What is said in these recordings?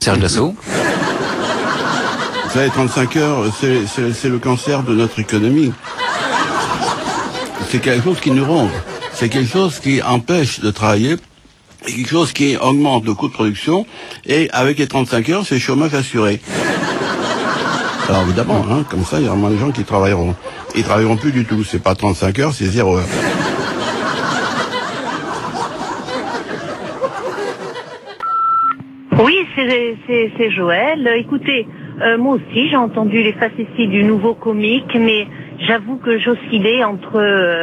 Serge Dassault. Vous savez, 35 heures, c'est le cancer de notre économie. C'est quelque chose qui nous ronge. C'est quelque chose qui empêche de travailler. C'est quelque chose qui augmente le coût de production. Et avec les 35 heures, c'est chômage assuré. Alors évidemment, hein, comme ça, il y aura moins de gens qui travailleront. Ils travailleront plus du tout. C'est pas 35 heures, c'est 0 heure. Oui, c'est Joël. Écoutez, moi aussi j'ai entendu les facéties du nouveau comique, mais j'avoue que j'oscillais entre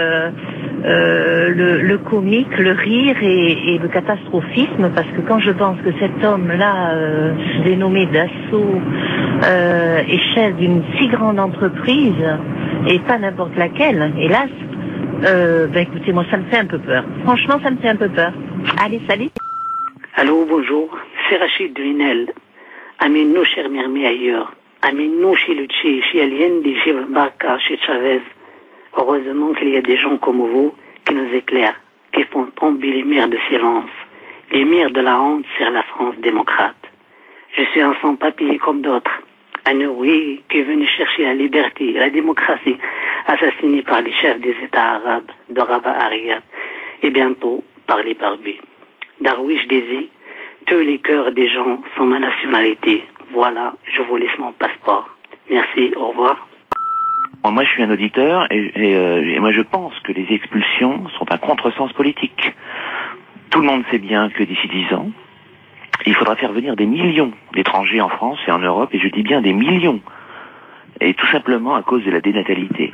le comique, le rire et le catastrophisme, parce que quand je pense que cet homme-là, dénommé Dassault, est chef d'une si grande entreprise, et pas n'importe laquelle, hélas, écoutez, moi ça me fait un peu peur. Franchement, ça me fait un peu peur. Allez, salut. Allô, bonjour, c'est Rachid Duinel. Amène-nous, cher Mermé, ailleurs. Amène-nous chez Luché, chez Allende, chez Barca, chez Chavez. Heureusement qu'il y a des gens comme vous qui nous éclairent, qui font tomber les mers de silence, les mers de la honte sur la France démocrate. Je suis un sans-papier comme d'autres, un ouvrier qui est venu chercher la liberté, la démocratie, assassiné par les chefs des États arabes de Rabat à Riyad, et bientôt par les barbus. Darwish disait, tous les cœurs des gens sont ma nationalité. Voilà, je vous laisse mon passeport. Merci, au revoir. Moi, je suis un auditeur et moi, je pense que les expulsions sont un contresens politique. Tout le monde sait bien que d'ici 10 ans, il faudra faire venir des millions d'étrangers en France et en Europe, et je dis bien des millions. Et tout simplement à cause de la dénatalité.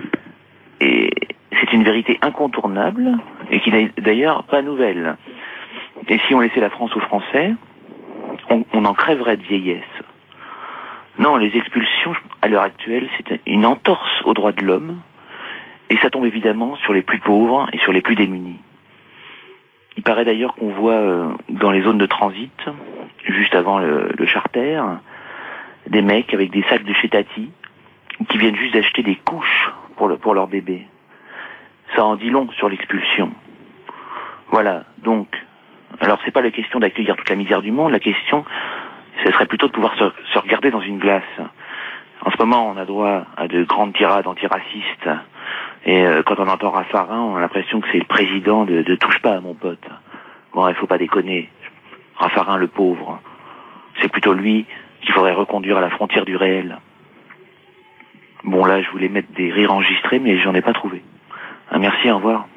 Et c'est une vérité incontournable et qui n'est d'ailleurs pas nouvelle. Et si on laissait la France aux Français, on en crèverait de vieillesse. Non, les expulsions, à l'heure actuelle, c'est une entorse aux droits de l'homme, et ça tombe évidemment sur les plus pauvres et sur les plus démunis. Il paraît d'ailleurs qu'on voit dans les zones de transit, juste avant le charter, des mecs avec des sacs de chez Tati, qui viennent juste d'acheter des couches pour leur bébé. Ça en dit long sur l'expulsion. Voilà, donc... Alors c'est pas la question d'accueillir toute la misère du monde, la question, ce serait plutôt de pouvoir se regarder dans une glace. En ce moment, on a droit à de grandes tirades antiracistes, et quand on entend Raffarin, on a l'impression que c'est le président de Touche pas à mon pote. Bon, il faut pas déconner. Raffarin, le pauvre, c'est plutôt lui qu'il faudrait reconduire à la frontière du réel. Bon, là, je voulais mettre des rires enregistrés, mais j'en ai pas trouvé. Merci, au revoir.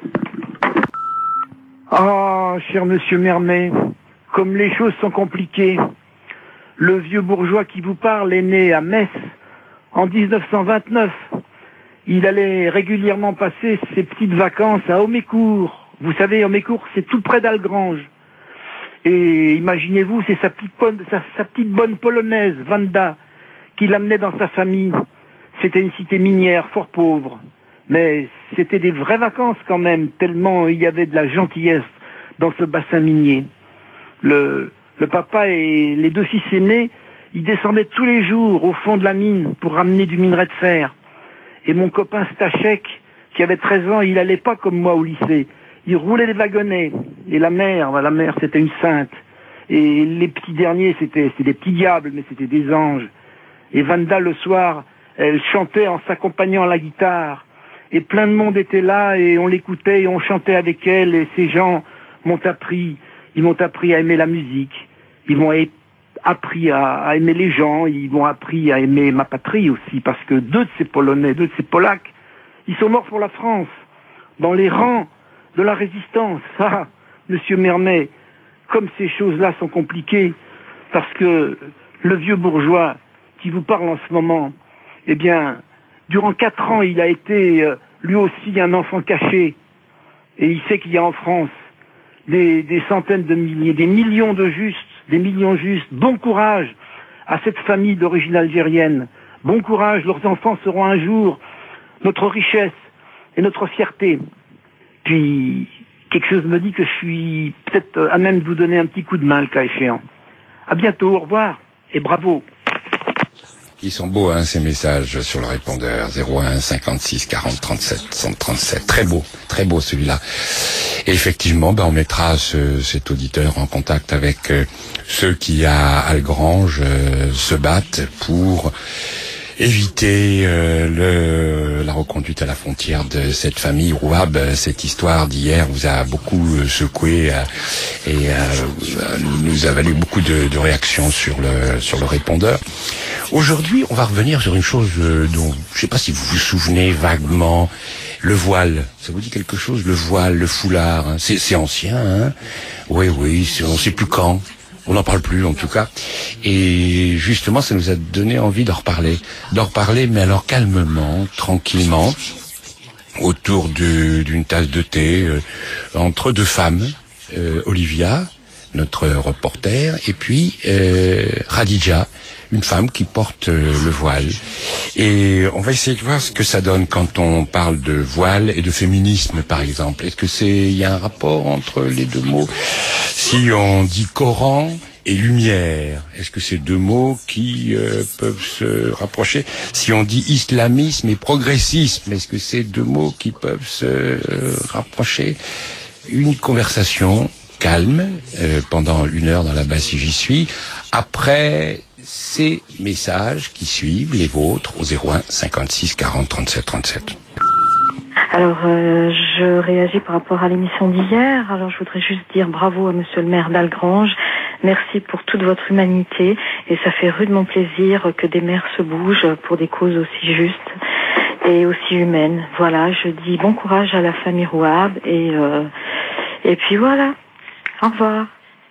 Ah, cher monsieur Mermet, comme les choses sont compliquées. Le vieux bourgeois qui vous parle est né à Metz en 1929. Il allait régulièrement passer ses petites vacances à Homécourt. Vous savez, Homécourt, c'est tout près d'Algrange. Et imaginez-vous, c'est sa petite bonne polonaise, Wanda, qui l'amenait dans sa famille. C'était une cité minière fort pauvre. Mais c'était des vraies vacances quand même, tellement il y avait de la gentillesse dans ce bassin minier. Le papa et les 2 fils aînés, ils descendaient tous les jours au fond de la mine pour ramener du minerai de fer. Et mon copain Stachek, qui avait 13 ans, il allait pas comme moi au lycée. Il roulait des wagonnets. Et la mère c'était une sainte. Et les petits derniers, c'était des petits diables, mais c'était des anges. Et Wanda, le soir, elle chantait en s'accompagnant à la guitare. Et plein de monde était là, et on l'écoutait, et on chantait avec elle, et ces gens m'ont appris à aimer la musique, ils m'ont appris à aimer les gens, ils m'ont appris à aimer ma patrie aussi, parce que 2 de ces Polonais, 2 de ces Polacs, ils sont morts pour la France, dans les rangs de la résistance. Ah, monsieur Mermet, comme ces choses-là sont compliquées, parce que le vieux bourgeois qui vous parle en ce moment, eh bien... Durant 4 ans, il a été lui aussi un enfant caché. Et il sait qu'il y a en France des centaines de milliers, des millions justes. Bon courage à cette famille d'origine algérienne. Bon courage, leurs enfants seront un jour notre richesse et notre fierté. Puis, quelque chose me dit que je suis peut-être à même de vous donner un petit coup de main, le cas échéant. À bientôt, au revoir et bravo. Ils sont beaux, hein, ces messages sur le répondeur 01 56 40 37 137. Très beau celui-là. Et effectivement, on mettra cet auditeur en contact avec ceux qui à Algrange se battent pour éviter la reconduite à la frontière de cette famille Rouab. Cette histoire d'hier vous a beaucoup secoué et nous a valu beaucoup de réactions sur le répondeur. Aujourd'hui, on va revenir sur une chose dont je ne sais pas si vous vous souvenez vaguement. Le voile, ça vous dit quelque chose? Le voile, le foulard, hein. C'est ancien, hein? Oui, on ne sait plus quand. On n'en parle plus, en tout cas. Et justement, ça nous a donné envie d'en reparler, mais alors calmement, tranquillement, autour d'une tasse de thé, entre deux femmes, Olivia, notre reporter, et puis Khadija, une femme qui porte le voile. Et on va essayer de voir ce que ça donne quand on parle de voile et de féminisme, par exemple. Est-ce que il y a un rapport entre les deux mots? Si on dit Coran et lumière, est-ce que c'est deux mots qui peuvent se rapprocher? Si on dit islamisme et progressisme, est-ce que c'est deux mots qui peuvent se rapprocher? Une conversation calme pendant 1 heure dans la Basse J'y suis, après ces messages qui suivent, les vôtres, au 01 56 40 37 37. Alors, je réagis par rapport à l'émission d'hier. Alors, je voudrais juste dire bravo à monsieur le maire d'Algrange. Merci pour toute votre humanité. Et ça fait rudement plaisir que des maires se bougent pour des causes aussi justes et aussi humaines. Voilà, je dis bon courage à la famille Rouab et puis voilà. Au revoir.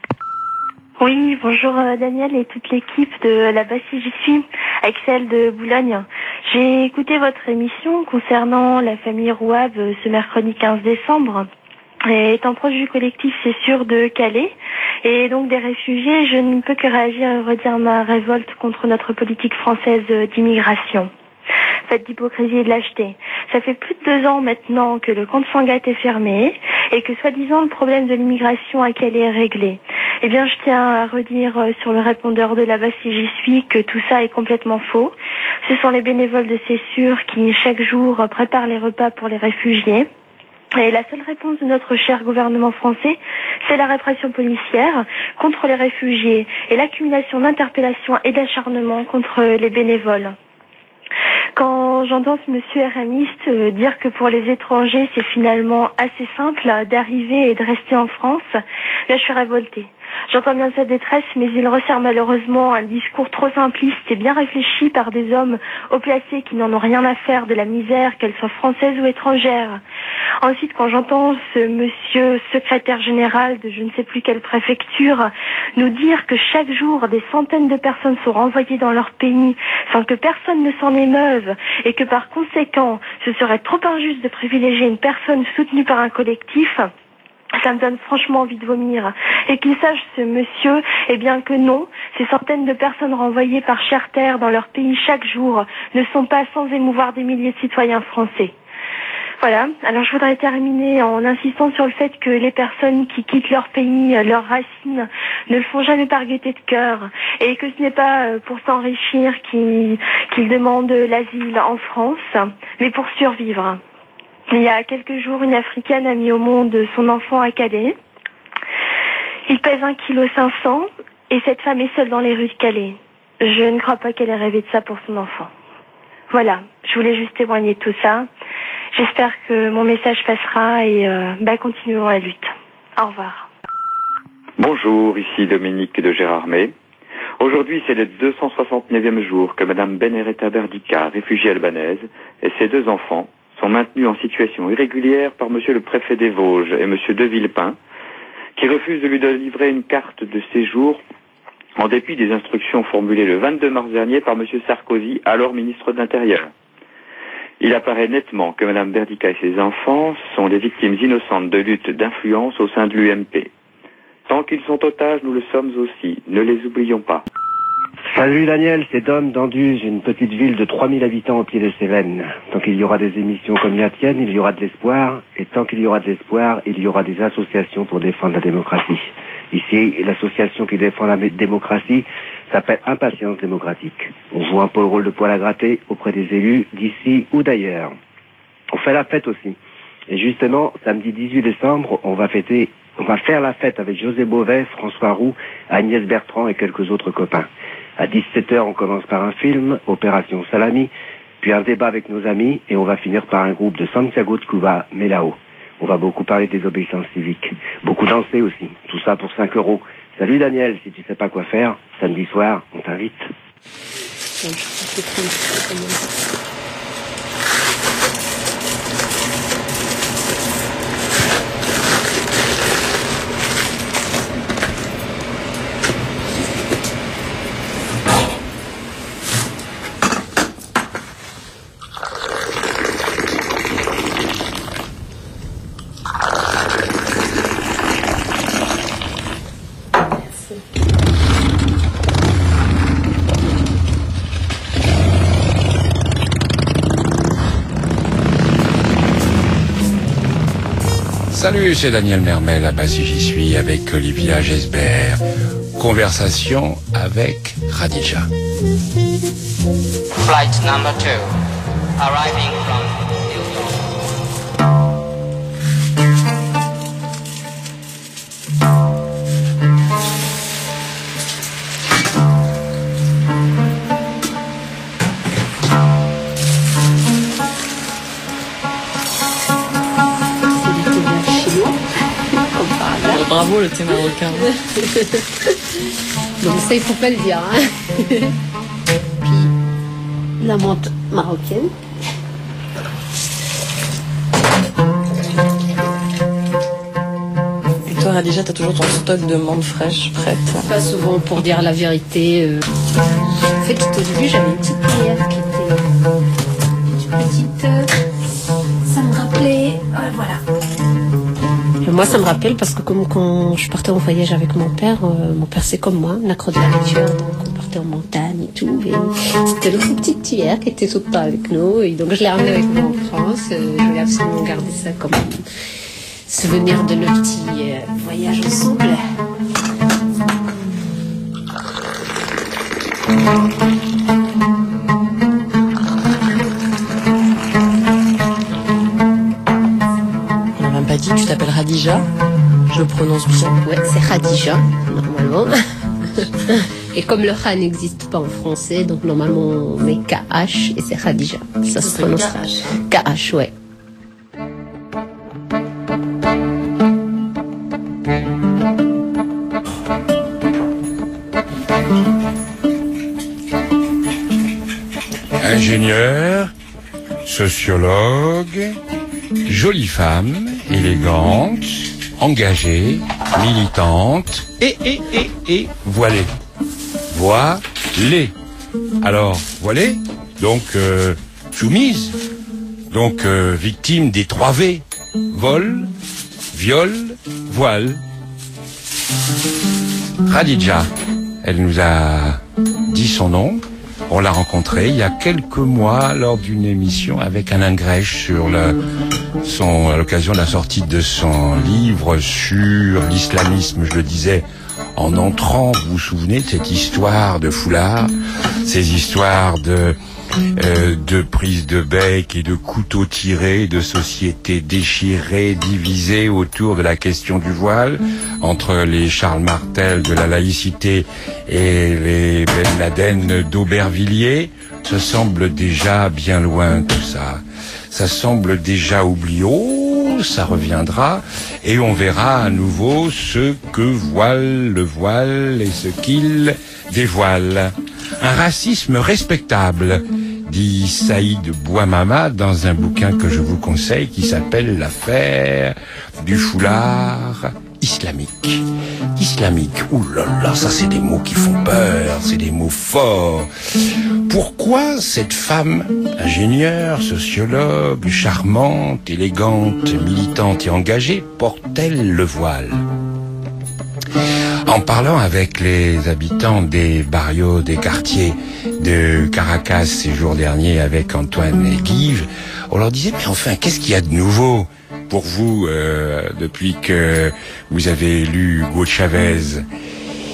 Oui, bonjour Daniel et toute l'équipe de la Basse J'y suis, Axel de Boulogne. J'ai écouté votre émission concernant la famille Rouab ce mercredi 15 décembre. Et étant proche du collectif, c'est sûr, de Calais, et donc des réfugiés, je ne peux que réagir et redire ma révolte contre notre politique française d'immigration. Faite d'hypocrisie et de lâcheté. Ça fait plus de 2 ans maintenant que le camp de Sangatte est fermé et que soi-disant le problème de l'immigration à Calais est réglé. Eh bien, je tiens à redire sur le répondeur de la Basse J'y suis que tout ça est complètement faux. Ce sont les bénévoles de Cessure qui, chaque jour, préparent les repas pour les réfugiés. Et la seule réponse de notre cher gouvernement français, c'est la répression policière contre les réfugiés et l'accumulation d'interpellations et d'acharnements contre les bénévoles. Quand j'entends ce monsieur RMiste dire que pour les étrangers, c'est finalement assez simple d'arriver et de rester en France, là je suis révoltée. J'entends bien sa détresse, mais il resserre malheureusement un discours trop simpliste et bien réfléchi par des hommes haut placés qui n'en ont rien à faire de la misère, qu'elle soit française ou étrangère. Ensuite, quand j'entends ce monsieur secrétaire général de je ne sais plus quelle préfecture nous dire que chaque jour des centaines de personnes sont renvoyées dans leur pays sans que personne ne s'en émeuve et que par conséquent ce serait trop injuste de privilégier une personne soutenue par un collectif, ça me donne franchement envie de vomir. Et qu'il sache ce monsieur, eh bien que non, ces centaines de personnes renvoyées par charter dans leur pays chaque jour ne sont pas sans émouvoir des milliers de citoyens français. Voilà, alors je voudrais terminer en insistant sur le fait que les personnes qui quittent leur pays, leurs racines, ne le font jamais par gaieté de cœur, et que ce n'est pas pour s'enrichir qu'ils demandent l'asile en France, mais pour survivre. Il y a quelques jours, une Africaine a mis au monde son enfant à Calais. Il pèse 1,5 kg et cette femme est seule dans les rues de Calais. Je ne crois pas qu'elle ait rêvé de ça pour son enfant. Voilà, je voulais juste témoigner de tout ça. J'espère que mon message passera et continuons la lutte. Au revoir. Bonjour, ici Dominique de Gérardmer. Aujourd'hui, c'est le 269e jour que Madame Benhereta Berdika, réfugiée albanaise, et ses 2 enfants sont maintenus en situation irrégulière par Monsieur le préfet des Vosges et Monsieur de Villepin, qui refusent de lui délivrer une carte de séjour en dépit des instructions formulées le 22 mars dernier par Monsieur Sarkozy, alors ministre de l'Intérieur. Il apparaît nettement que Mme Berdika et ses enfants sont des victimes innocentes de lutte d'influence au sein de l'UMP. Tant qu'ils sont otages, nous le sommes aussi. Ne les oublions pas. Salut Daniel, c'est Dom d'Anduze, une petite ville de 3000 habitants au pied des Cévennes. Tant qu'il y aura des émissions comme la tienne, il y aura de l'espoir. Et tant qu'il y aura de l'espoir, il y aura des associations pour défendre la démocratie. Ici, l'association qui défend la démocratie, Ça s'appelle Impatience démocratique. On joue un peu le rôle de poil à gratter auprès des élus d'ici ou d'ailleurs. On fait la fête aussi. Et justement, samedi 18 décembre, on va faire la fête avec José Bové, François Roux, Agnès Bertrand et quelques autres copains. À 17h, on commence par un film, Opération Salami, puis un débat avec nos amis, et on va finir par un groupe de Santiago de Cuba, Melao. On va beaucoup parler des obéissances civiques. Beaucoup danser aussi. Tout ça pour 5 €. Salut Daniel, si tu sais pas quoi faire, samedi soir, on t'invite. Salut, c'est Daniel Mermel, à Passy j'y suis, avec Olivia Gesbert. Conversation avec Khadija. Flight number 2, arriving from New York. Bravo le thé marocain. Donc ça il faut pas le dire. Hein. Puis la menthe marocaine. Et toi Khadija, t'as toujours ton stock de menthe fraîche prête? Pas souvent, pour dire la vérité. En fait, au début j'avais une petite cuillère qui était petite. Ça me rappelait. Voilà. Moi, ça me rappelle parce que comme quand je partais en voyage avec mon père c'est comme moi, un accro de la lecture, donc on partait en montagne et tout. Et c'était notre petite tuyère qui était tout le temps avec nous. Et donc je l'ai ramenée avec moi en France. Je vais absolument garder ça comme souvenir de nos petits voyages ensemble. Pas dit, tu t'appelles Khadija, je le prononce bien. Ouais, c'est Khadija, normalement. Et comme le Kha n'existe pas en français, donc normalement on met KH et c'est Khadija. Ça se prononce KH, ouais. Ingénieur, sociologue, jolie femme, élégante, engagée, militante, et voilée. Voilée. Alors, voilée, donc soumise, donc victime des 3 V. Vol, viol, voile. Khadija, elle nous a dit son nom. On l'a rencontrée il y a quelques mois lors d'une émission avec Alain Grèche sur à l'occasion de la sortie de son livre sur l'islamisme. Je le disais en entrant, vous vous souvenez de cette histoire de foulard, ces histoires de prise de bec et de couteaux tirés, de sociétés déchirées, divisées autour de la question du voile, entre les Charles Martel de la laïcité et les Ben Laden d'Aubervilliers. Ça semble déjà bien loin tout ça. Ça semble déjà oublié. Oh, ça reviendra et on verra à nouveau ce que voile le voile et ce qu'il dévoile. Un racisme respectable, dit Saïd Bouamama dans un bouquin que je vous conseille qui s'appelle L'affaire du foulard islamique. Islamique, ouh là là, ça c'est des mots qui font peur, c'est des mots forts. Pourquoi cette femme, ingénieure, sociologue, charmante, élégante, militante et engagée, porte-t-elle le voile ? En parlant avec les habitants des barrios, des quartiers de Caracas ces jours derniers avec Antoine et Guive, on leur disait, mais enfin, qu'est-ce qu'il y a de nouveau pour vous depuis que vous avez élu Hugo Chavez ?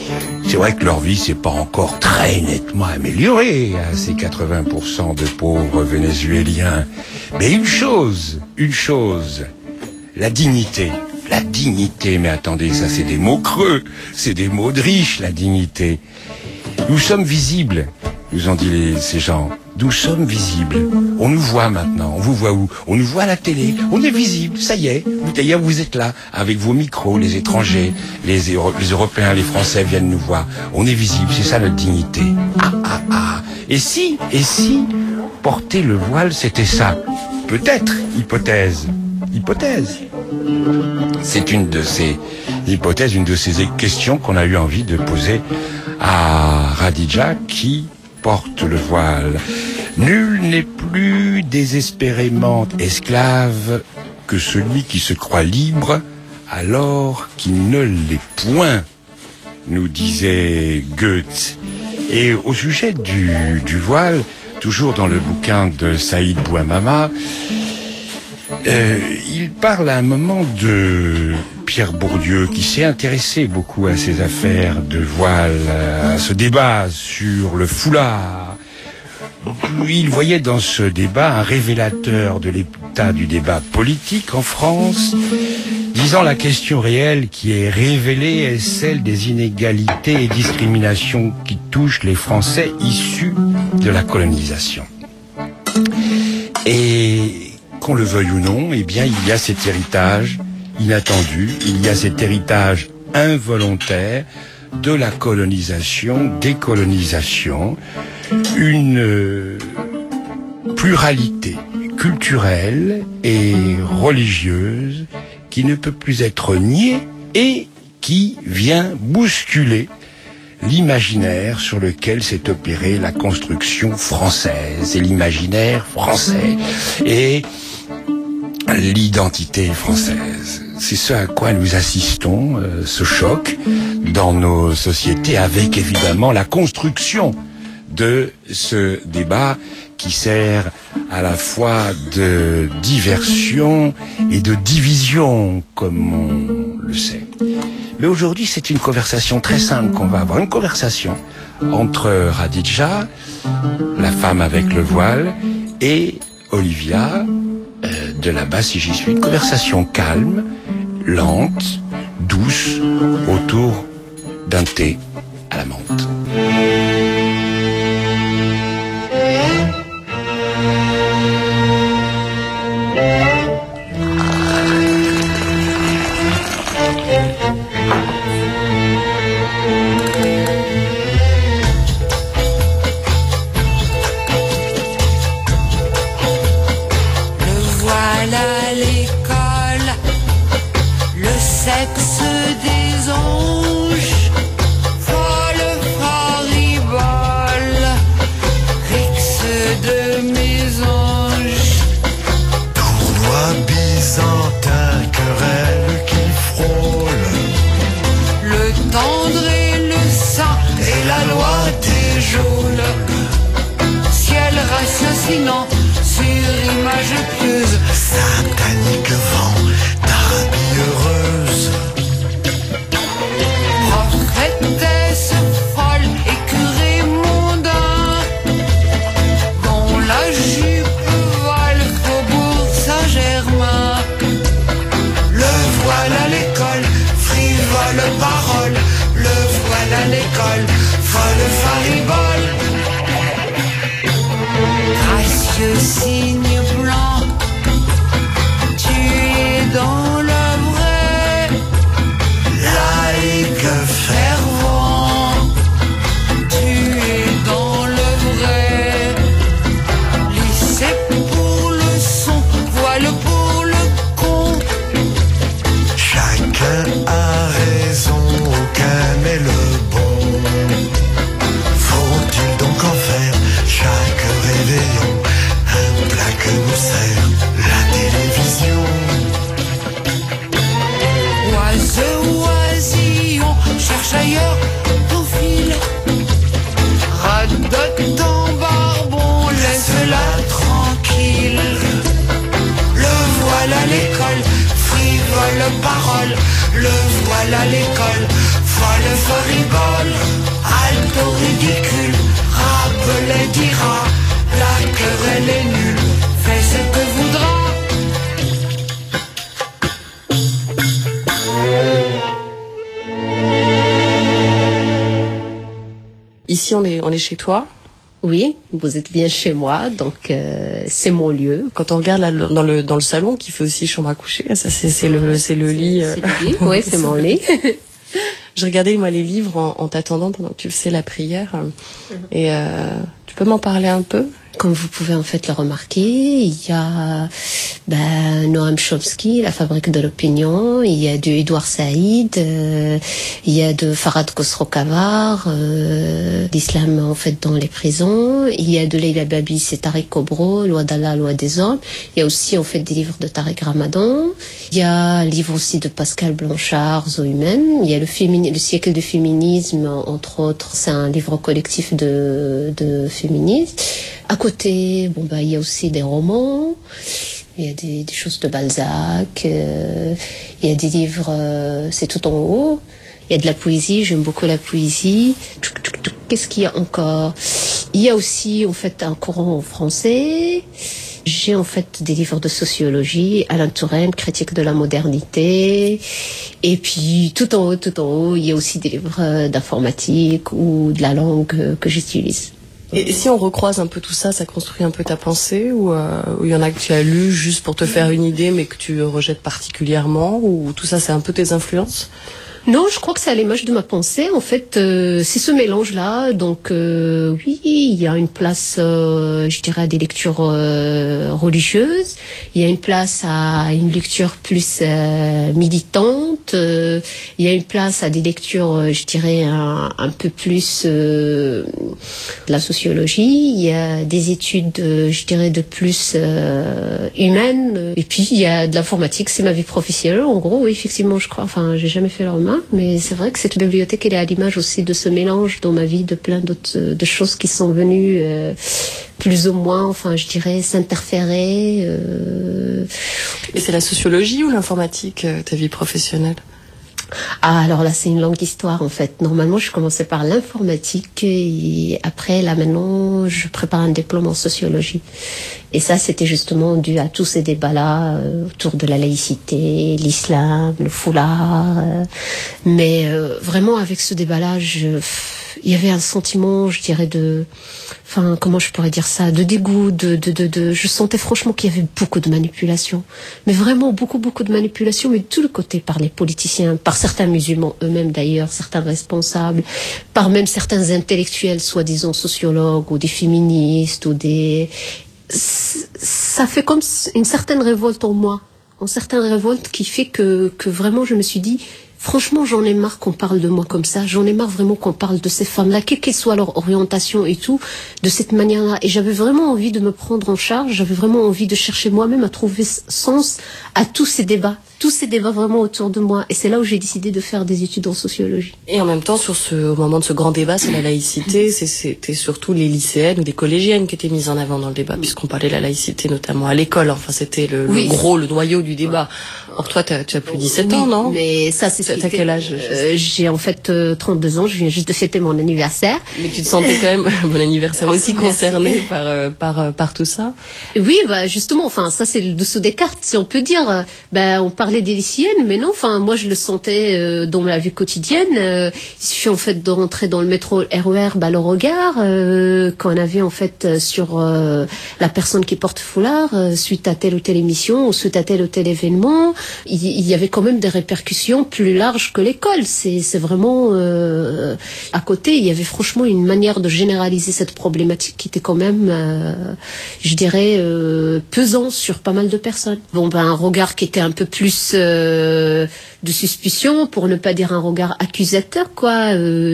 C'est vrai que leur vie s'est pas encore très nettement améliorée à ces 80% de pauvres vénézuéliens. Mais une chose, la dignité, mais attendez, ça c'est des mots creux, c'est des mots de riches, la dignité. Nous sommes visibles, nous ont dit ces gens. Nous sommes visibles. On nous voit maintenant. On vous voit où? On nous voit à la télé. On est visible. Ça y est. D'ailleurs, vous êtes là, avec vos micros, les étrangers, les Européens, les Français viennent nous voir. On est visible. C'est ça notre dignité. Et si porter le voile, c'était ça? Peut-être. Hypothèse. C'est une de ces hypothèses, une de ces questions qu'on a eu envie de poser à Khadija qui porte le voile. Nul n'est plus désespérément esclave que celui qui se croit libre alors qu'il ne l'est point, nous disait Goethe. Et au sujet du voile, toujours dans le bouquin de Saïd Bouamama, il parle à un moment de Pierre Bourdieu qui s'est intéressé beaucoup à ces affaires de voile, à ce débat sur le foulard. Il voyait dans ce débat un révélateur de l'état du débat politique en France, disant la question réelle qui est révélée est celle des inégalités et discriminations qui touchent les Français issus de la colonisation. Et qu'on le veuille ou non, eh bien, il y a cet héritage inattendu, il y a cet héritage involontaire de la colonisation, décolonisation, une pluralité culturelle et religieuse qui ne peut plus être niée et qui vient bousculer l'imaginaire sur lequel s'est opérée la construction française et l'imaginaire français et l'identité française. C'est ce à quoi nous assistons, ce choc dans nos sociétés, avec évidemment la construction de ce débat qui sert à la fois de diversion et de division, comme on le sait. Mais aujourd'hui, c'est une conversation très simple qu'on va avoir, une conversation entre Khadija, la femme avec le voile, et Olivia, de là-bas si j'y suis, une conversation calme, lente, douce, autour d'un thé à la menthe. Sur image pieuse, satanique vent d'Arabie heureuse. Prophétesse folle et curé mondain, dont la jupe vole Faubourg Saint-Germain. Le voile à l'école, frivole parole. Le voile à l'école, folle faribole. Gracieux signe blanc, tu es dans le vrai, laïque fervent, tu es dans le vrai. Lycée pour le son, voile pour le con. Chacun a raison, aucun n'est le bon. Faut-il donc en faire chaque réveillon un plat que nous sert la télévision? Oiseux, oisillon, cherche ailleurs ton fil. Radote ton barbon, laisse-la tranquille. Le voile à l'école, frivole parole. Le voile à l'école, folle faribole, alto ridicule, Rabelais dira, la querelle est nulle, fais ce que voudra. Ici, on est chez toi. Oui, vous êtes bien chez moi, donc c'est mon lieu. Quand on regarde là, dans le salon, qui fait aussi chambre à coucher, ça c'est le lit. C'est le lit, oui, c'est mon lit. Je regardais moi les livres en t'attendant pendant que tu faisais la prière. Et tu peux m'en parler un peu? Comme vous pouvez en fait le remarquer, il y a Noam Chomsky, La fabrique de l'opinion, il y a de Edouard Saïd, il y a de Farhad Khosrow-Kavar, l'islam en fait dans les prisons, il y a de Leila Babi, c'est Tariq Kobro, Loi d'Allah, Loi des hommes, il y a aussi en fait des livres de Tariq Ramadan, il y a un livre aussi de Pascal Blanchard, Zo humaine, il y a le siècle du féminisme, entre autres, c'est un livre collectif de féministes. À côté, il y a aussi des romans, il y a des choses de Balzac, il y a des livres, c'est tout en haut. Il y a de la poésie, j'aime beaucoup la poésie. Qu'est-ce qu'il y a encore? Il y a aussi en fait un courant en français. J'ai en fait des livres de sociologie, Alain Touraine, critique de la modernité. Et puis tout en haut, il y a aussi des livres d'informatique ou de la langue que j'utilise. Et si on recroise un peu tout ça, ça construit un peu ta pensée, ou il y en a que tu as lu juste pour te faire une idée mais que tu rejettes particulièrement, ou tout ça c'est un peu tes influences? Non, je crois que c'est à l'image de ma pensée. En fait, c'est ce mélange-là. Donc, oui, il y a une place, je dirais, à des lectures religieuses. Il y a une place à une lecture plus militante. Il y a une place à des lectures, je dirais, un peu plus de la sociologie. Il y a des études, je dirais, de plus humaines. Et puis, il y a de l'informatique. C'est ma vie professionnelle. En gros, oui, effectivement, je crois. Enfin, j'ai jamais fait la remarque. Mais c'est vrai que cette bibliothèque, elle est à l'image aussi de ce mélange dans ma vie de plein d'autres de choses qui sont venues plus ou moins, enfin je dirais, s'interférer. Et c'est la sociologie ou l'informatique, ta vie professionnelle? Ah, alors là, c'est une longue histoire, en fait. Normalement, je commençais par l'informatique et après, là, maintenant, je prépare un diplôme en sociologie. Et ça, c'était justement dû à tous ces débats-là autour de la laïcité, l'islam, le foulard. Mais vraiment, avec ce débat-là, il y avait un sentiment, je dirais, comment je pourrais dire ça, de dégoût, je sentais franchement qu'il y avait beaucoup de manipulation. Mais vraiment beaucoup de manipulation, mais de tout le côté, par les politiciens, par certains musulmans eux-mêmes d'ailleurs, certains responsables, par même certains intellectuels, soi-disant sociologues, ou des féministes, ou des... Ça fait comme une certaine révolte en moi, une certaine révolte qui fait que vraiment je me suis dit, franchement, j'en ai marre qu'on parle de moi comme ça. J'en ai marre vraiment qu'on parle de ces femmes-là, quelle qu'elle soit leur orientation et tout, de cette manière-là. Et j'avais vraiment envie de me prendre en charge. J'avais vraiment envie de chercher moi-même à trouver sens à tous ces débats vraiment autour de moi. Et c'est là où j'ai décidé de faire des études en sociologie. Et en même temps, au moment de ce grand débat sur la laïcité, c'était surtout les lycéennes ou les collégiennes qui étaient mises en avant dans le débat, puisqu'on parlait de la laïcité notamment à l'école. Enfin, c'était le noyau du débat. Or, toi, tu as plus 17 ans, non? Mais ça, c'est T'as quel âge? J'ai en fait 32 ans, je viens juste de fêter mon anniversaire. Mais tu te sentais quand même, mon anniversaire aussi, concerné par tout ça? Oui, justement, enfin, ça c'est le dessous des cartes, si on peut dire. On parlait des lycéennes, mais non, enfin, moi je le sentais dans la vie quotidienne. Il suffit en fait de rentrer dans le métro RER, le regard qu'on avait en fait sur la personne qui porte foulard suite à telle ou telle émission ou suite à tel ou tel événement. Il y avait quand même des répercussions plus larges que l'école. C'est vraiment à côté, il y avait franchement une manière de généraliser cette problématique qui était quand même, je dirais, pesant sur pas mal de personnes. Un regard qui était un peu plus de suspicion, pour ne pas dire un regard accusateur, quoi.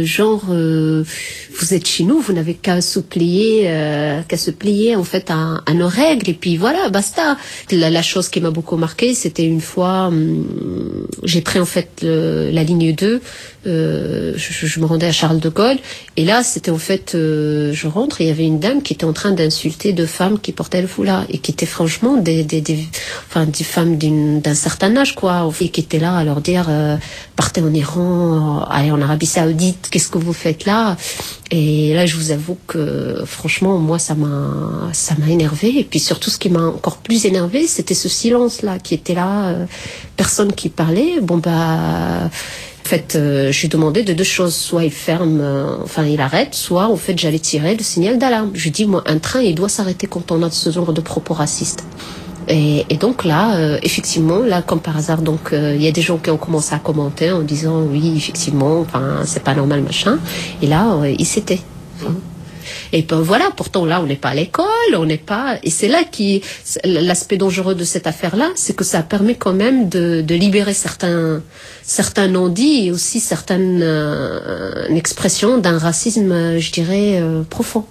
Vous êtes chez nous, vous n'avez qu'à se plier en fait à nos règles et puis voilà, basta. La chose qui m'a beaucoup marqué, c'était une fois fois, j'ai pris en fait la ligne 2. Je me rendais à Charles de Gaulle, et là c'était en fait, je rentre et il y avait une dame qui était en train d'insulter deux femmes qui portaient le foulard et qui étaient franchement des femmes d'un certain âge, quoi, et qui étaient là à leur dire partez en Iran, allez en Arabie Saoudite, qu'est-ce que vous faites là? Et là je vous avoue que franchement moi ça m'a énervé, et puis surtout ce qui m'a encore plus énervé c'était ce silence là qui était là, personne qui parlait. Bon bah en fait, j'ai demandé de deux choses. Soit il ferme, il arrête, soit en fait j'allais tirer le signal d'alarme. Je dis, moi, un train, il doit s'arrêter quand on a ce genre de propos racistes. Et donc là, effectivement, là, comme par hasard, donc il y a des gens qui ont commencé à commenter en disant, oui, effectivement, c'est pas normal, machin. Et là, il s'était. Et ben voilà, pourtant là on n'est pas à l'école, on n'est pas, et c'est là l'aspect dangereux de cette affaire-là, c'est que ça permet quand même de libérer certains non-dits et aussi certaines expressions d'un racisme, je dirais, profond.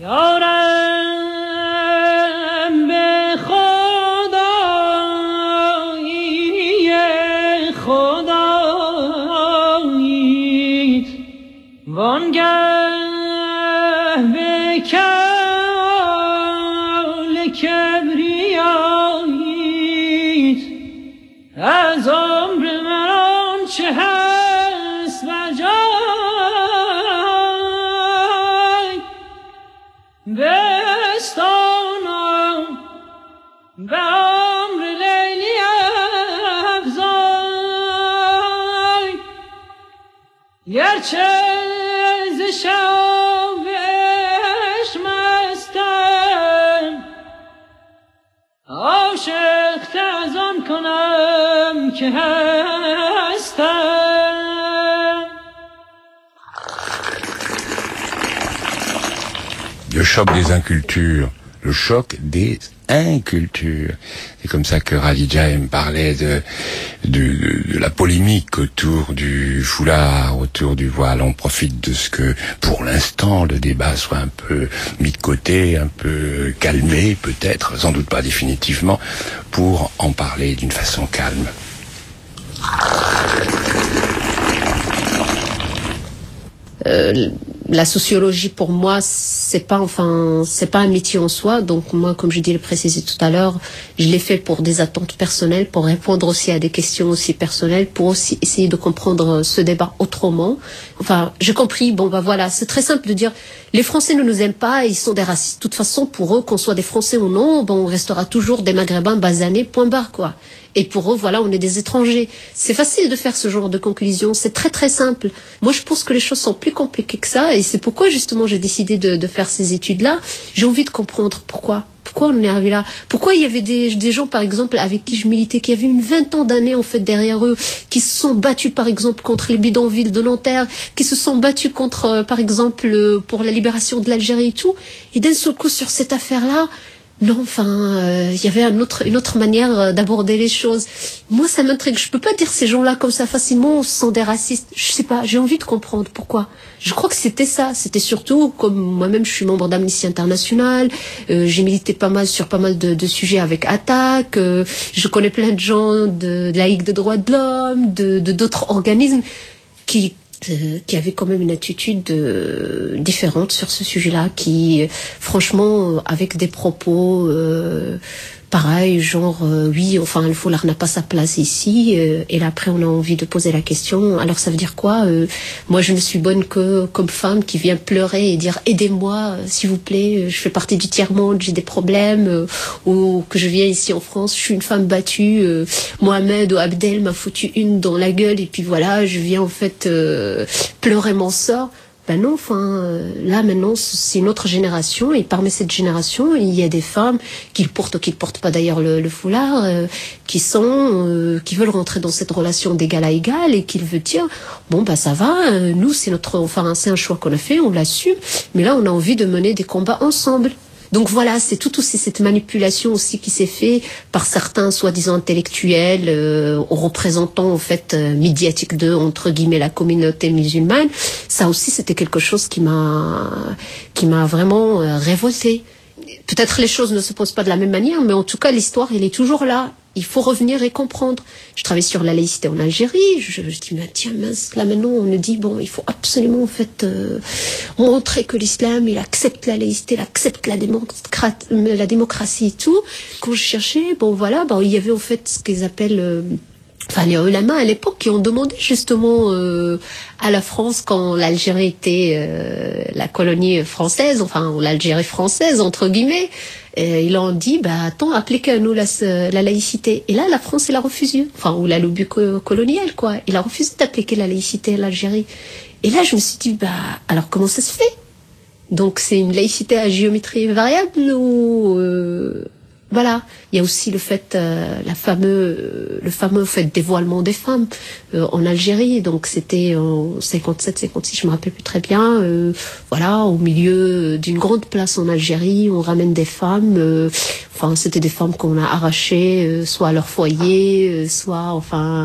از عمر من آنچه هست و جای بستانم به عمر لیلی افزای گرچه ز شب عشق مستم عاشق از آن کنم که هستم. Le choc des incultures, le choc des incultures. C'est comme ça que Khadija me parlait de la polémique autour du foulard, autour du voile. On profite de ce que, pour l'instant, le débat soit un peu mis de côté, un peu calmé, peut-être, sans doute pas définitivement, pour en parler d'une façon calme. La sociologie pour moi c'est pas un métier en soi, donc moi comme je le précisé tout à l'heure, je l'ai fait pour des attentes personnelles, pour répondre aussi à des questions aussi personnelles, pour aussi essayer de comprendre ce débat autrement. J'ai compris, voilà, c'est très simple de dire les Français ne nous aiment pas, ils sont des racistes. De toute façon pour eux, qu'on soit des Français ou non, on restera toujours des Maghrébins basanés, point barre quoi. Et pour eux, voilà, on est des étrangers. C'est facile de faire ce genre de conclusion. C'est très très simple. Moi, je pense que les choses sont plus compliquées que ça. Et c'est pourquoi, justement, j'ai décidé de faire ces études-là. J'ai envie de comprendre pourquoi. Pourquoi on est arrivé là? Pourquoi il y avait des gens, par exemple, avec qui je militais, qui avaient 20 ans d'années, en fait, derrière eux, qui se sont battus, par exemple, contre les bidonvilles de Nanterre, qui se sont battus contre, par exemple, pour la libération de l'Algérie et tout. Et d'un seul coup, sur cette affaire-là, non, il y avait une autre manière d'aborder les choses. Moi, ça m'intrigue. Je peux pas dire ces gens-là comme ça facilement sont des racistes. Je sais pas. J'ai envie de comprendre pourquoi. Je crois que c'était ça. C'était surtout, comme moi-même, je suis membre d'Amnesty International. J'ai milité sur pas mal de sujets avec Attac. Je connais plein de gens de la Ligue des droits de l'homme, d'autres organismes qui avait quand même une attitude différente sur ce sujet-là, qui franchement avec des propos pareil, genre oui, le foulard n'a pas sa place ici, et là après on a envie de poser la question, alors ça veut dire quoi? Moi je ne suis bonne que comme femme qui vient pleurer et dire aidez-moi s'il vous plaît, je fais partie du tiers-monde, j'ai des problèmes, ou que je viens ici en France, je suis une femme battue, Mohamed ou Abdel m'a foutu une dans la gueule et puis voilà, je viens en fait pleurer mon sort. Ben non, là maintenant c'est une autre génération, et parmi cette génération il y a des femmes qui le portent ou qui ne portent pas d'ailleurs le foulard, qui veulent rentrer dans cette relation d'égal à égal et qui veulent dire ça va, nous c'est c'est un choix qu'on a fait, on l'assume, mais là on a envie de mener des combats ensemble. Donc voilà, c'est tout aussi cette manipulation aussi qui s'est fait par certains soi-disant intellectuels, aux représentants en fait médiatiques de entre guillemets la communauté musulmane. Ça aussi c'était quelque chose qui m'a vraiment révoltée. Peut-être les choses ne se posent pas de la même manière, mais en tout cas l'histoire elle est toujours là. il faut revenir et comprendre. Je travaille sur la laïcité en Algérie. Je dis, mais tiens, mince, là maintenant, on nous dit, bon, il faut absolument, en fait, montrer que l'islam, il accepte la laïcité, il accepte la démocratie et tout. Quand je cherchais, bon, voilà, il y avait, en fait, ce qu'ils appellent, les ulama à l'époque qui ont demandé justement à la France, quand l'Algérie était la colonie française, ou l'Algérie française entre guillemets, ils ont dit attends, appliquez à nous la laïcité. Et là la France elle a refusé, ou la lobby coloniale quoi, il a refusé d'appliquer la laïcité à l'Algérie. Et là je me suis dit alors comment ça se fait? Donc c'est une laïcité à géométrie variable ou voilà, il y a aussi le fait, le fameux fait dévoilement des femmes en Algérie. Donc c'était en 57-56, je me rappelle plus très bien. Au milieu d'une grande place en Algérie, on ramène des femmes. C'était des femmes qu'on a arrachées, soit à leur foyer, soit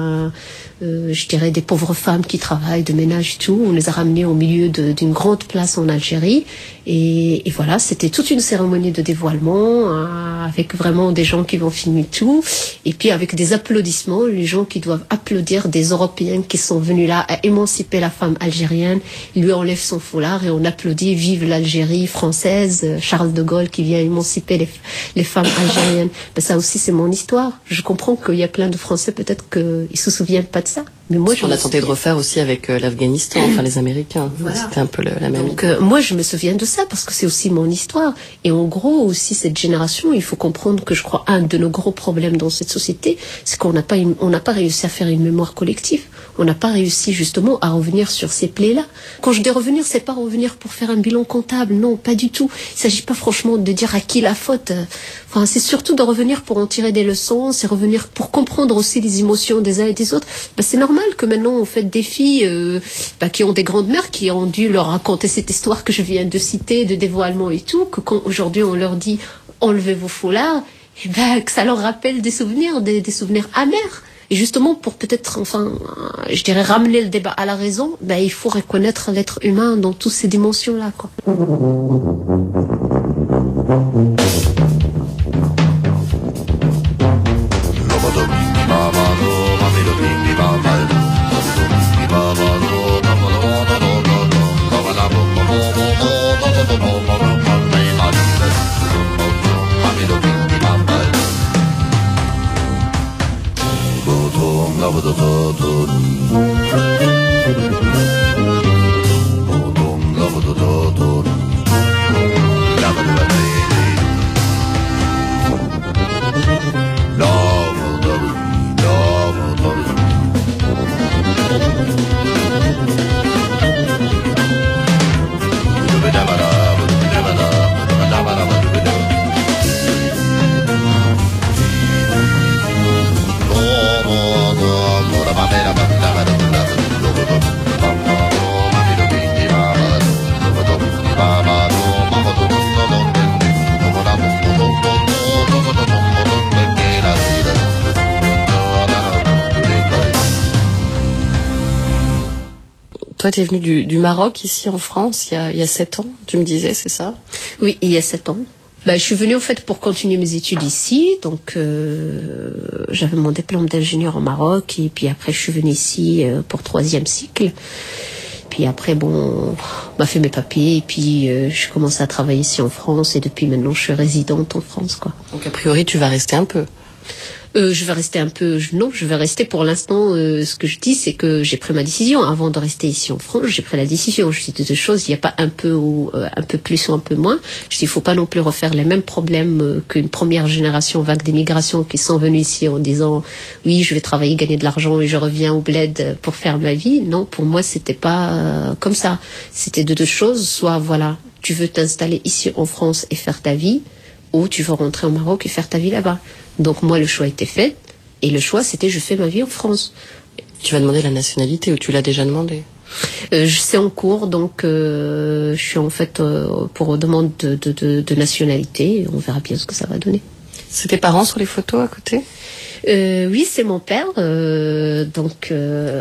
je dirais des pauvres femmes qui travaillent de ménage et tout. On les a ramenées au milieu d'une grande place en Algérie. Et voilà, c'était toute une cérémonie de dévoilement avec vraiment des gens qui vont filmer tout. Et puis avec des applaudissements, les gens qui doivent applaudir des Européens qui sont venus là à émanciper la femme algérienne. Ils lui enlèvent son foulard et on applaudit « Vive l'Algérie française », Charles de Gaulle qui vient émanciper les femmes algériennes. Ça aussi c'est mon histoire. Je comprends qu'il y a plein de Français peut-être qu'ils se souviennent pas de ça. Mais moi, on a tenté de refaire aussi avec l'Afghanistan, les Américains. Voilà. C'était un peu la même. Donc moi, je me souviens de ça parce que c'est aussi mon histoire. Et en gros, aussi cette génération, il faut comprendre que je crois un de nos gros problèmes dans cette société, c'est qu'on n'a pas réussi à faire une mémoire collective. On n'a pas réussi justement à revenir sur ces plaies-là. Quand je dis revenir, c'est pas revenir pour faire un bilan comptable, non, pas du tout. Il s'agit pas franchement de dire à qui la faute. C'est surtout de revenir pour en tirer des leçons, c'est revenir pour comprendre aussi les émotions des uns et des autres. C'est normal que maintenant on fait des filles qui ont des grandes mères qui ont dû leur raconter cette histoire que je viens de citer, de dévoilement et tout, que quand aujourd'hui on leur dit enlevez vos foulards, que ça leur rappelle des souvenirs, des souvenirs amers. Et justement, pour peut-être, je dirais, ramener le débat à la raison, il faut reconnaître l'être humain dans toutes ces dimensions-là, quoi. Toi, tu es venu du Maroc, ici en France, il y a 7 ans, tu me disais, c'est ça? Oui, il y a 7 ans. Je suis venue en fait pour continuer mes études ici, donc j'avais mon diplôme d'ingénieur au Maroc, et puis après je suis venue ici pour 3e cycle. Puis après, on m'a fait mes papiers, et puis je commençais à travailler ici en France, et depuis maintenant je suis résidente en France, quoi. Donc a priori, tu vas rester un peu? Je vais rester un peu, non, je vais rester pour l'instant, ce que je dis, c'est que j'ai pris ma décision. Avant de rester ici en France, j'ai pris la décision. Je dis deux choses, il n'y a pas un peu ou un peu plus ou un peu moins. Je dis, il faut pas non plus refaire les mêmes problèmes qu'une première génération vague d'immigration qui sont venus ici en disant, oui, je vais travailler, gagner de l'argent et je reviens au bled pour faire ma vie. Non, pour moi, c'était pas comme ça. C'était deux choses, soit voilà, tu veux t'installer ici en France et faire ta vie, ou tu veux rentrer au Maroc et faire ta vie là-bas. Donc moi, le choix était fait, et le choix, c'était je fais ma vie en France. Tu vas demander la nationalité, ou tu l'as déjà demandé? C'est en cours, donc je suis en fait pour demande de nationalité, on verra bien ce que ça va donner. C'est tes parents sur les photos à côté? Oui, c'est mon père, donc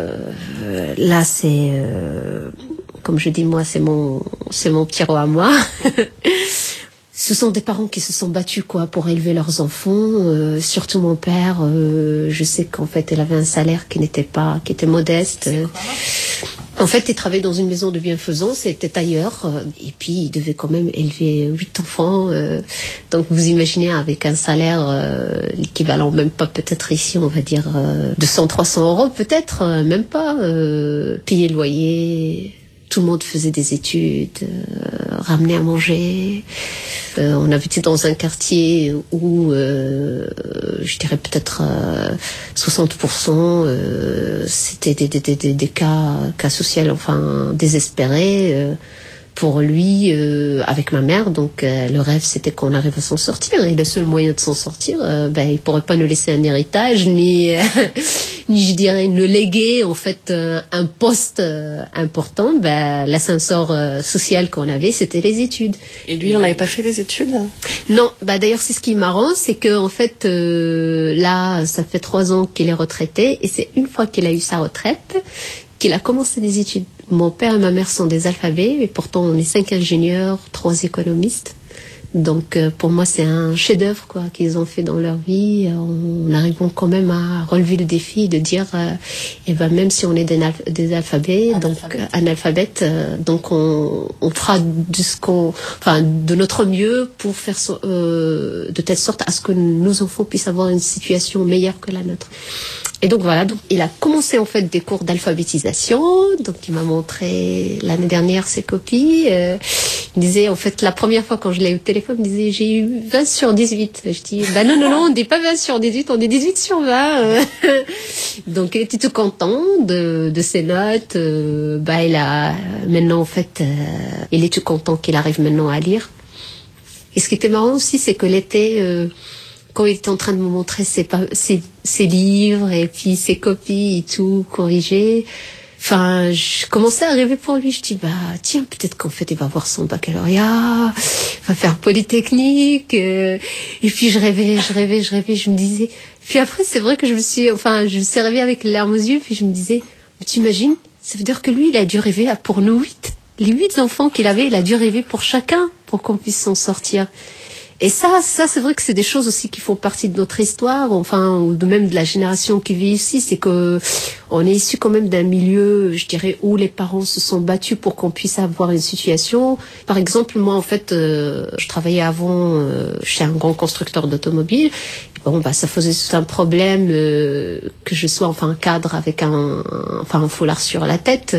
là c'est, comme je dis moi, c'est mon petit roi à moi. ce sont des parents qui se sont battus quoi pour élever leurs enfants. Surtout mon père, je sais qu'en fait, il avait un salaire qui était modeste. En fait, il travaillait dans une maison de bienfaisance, il était tailleur, et puis il devait quand même élever 8 enfants. Donc vous imaginez avec un salaire l'équivalent, même pas peut-être ici, on va dire 200-300 euros peut-être, même pas, payer le loyer. Tout le monde faisait des études, ramenait à manger. On habitait dans un quartier où, je dirais peut-être 60%, c'était des cas sociaux, enfin désespérés. Pour lui, avec ma mère, donc le rêve c'était qu'on arrive à s'en sortir. Et le seul moyen de s'en sortir, il pourrait pas nous laisser un héritage, ni je dirais nous léguer en fait un poste important. L'ascenseur social qu'on avait, c'était les études. Et lui, on n'avait pas fait les études? Non, d'ailleurs c'est ce qui est marrant, c'est que en fait là, ça fait 3 ans qu'il est retraité, et c'est une fois qu'il a eu sa retraite qu'il a commencé des études. Mon père et ma mère sont des alphabets, et pourtant on est 5 ingénieurs, 3 économistes. Donc pour moi c'est un chef-d'œuvre quoi qu'ils ont fait dans leur vie, en arrivant quand même à relever le défi de dire même si on est des alphabets, donc analphabètes, donc on fera de notre mieux pour faire de telle sorte à ce que nos enfants puissent avoir une situation meilleure que la nôtre. Et donc voilà, donc il a commencé en fait des cours d'alphabétisation. Donc il m'a montré l'année dernière ses copies. Il disait en fait la première fois quand je l'ai eu au téléphone, il disait j'ai eu 20 sur 18. Je dis non, on dit pas 20 sur 18, on dit 18 sur 20. Donc il était tout content de ses notes. Il a maintenant en fait il est tout content qu'il arrive maintenant à lire. Et ce qui était marrant aussi, c'est que l'été quand il était en train de me montrer ses livres et puis ses copies et tout corrigées, enfin, je commençais à rêver pour lui. Je dis, tiens, peut-être qu'en fait, il va avoir son baccalauréat, il va faire Polytechnique. Et puis, je rêvais, je me disais. Puis après, c'est vrai que je me suis réveillée avec les larmes aux yeux, puis je me disais, mais t'imagines, ça veut dire que lui, il a dû rêver pour nous 8. Les 8 enfants qu'il avait, il a dû rêver pour chacun, pour qu'on puisse s'en sortir. Et ça, c'est vrai que c'est des choses aussi qui font partie de notre histoire, ou de même de la génération qui vit ici, c'est que on est issu quand même d'un milieu, je dirais, où les parents se sont battus pour qu'on puisse avoir une situation. Par exemple, moi, en fait, je travaillais avant chez un grand constructeur d'automobiles. Ça faisait tout un problème que je sois un cadre avec un foulard sur la tête.